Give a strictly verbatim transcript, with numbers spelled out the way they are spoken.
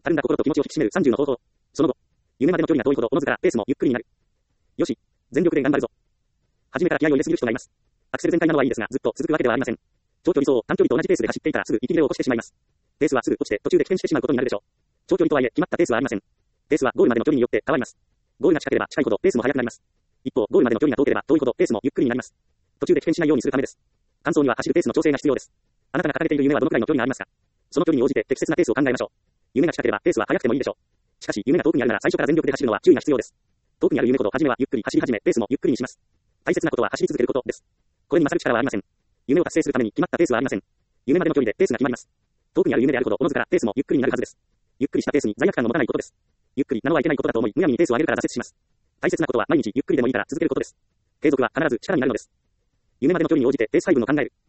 たるんだ心と気持ちを引き締めるさんじゅうの方法。その後、夢までの距離が遠いほどおのずからペースもゆっくりになる。よし、全力で頑張るぞ。初めから気合を入れすぎる人がいます。アクセル全開なのはいいですが、ずっと続くわけではありません。長距離走を短距離と同じペースで走っていたらすぐ息切れを起こしてしまいます。ペースはすぐ落ちて途中で棄権してしまうことになるでしょう。長距離とはいえ決まったペースはありません。ペースはゴールまでの距離によって変わります。ゴールが近ければ近いほどペースも速くなります。一方、ゴールまでの距離が遠ければ遠いほどペースもゆっくりになります。途中で棄権しないようにするためです。完走には走るペースの調整が必要です。あなたが掲げている夢はどのくらいの距離がありますか？その距離に応じて適切なペースを考えましょう。夢が近ければペースは速くてもいいでしょう。しかし夢が遠くにあるなら最初から全力で走るのは注意が必要です。遠くにある夢ほど初めはゆっくり走り始めペースもゆっくりにします。大切なことは走り続けることです。これに勝る力はありません。夢を達成するために決まったペースはありません。夢までの距離でペースが決まります。遠くにある夢であるほどおのずからペースもゆっくりになるはずです。ゆっくりしたペースに罪悪感を持たないことです。ゆっくりなのはいけないことだと思い、むやみにペースを上げるから挫折します。大切なことは毎日ゆっくりでもいいから続けることです。継続は必ず力になるのです。夢までの距離に応じてペース配分を考える。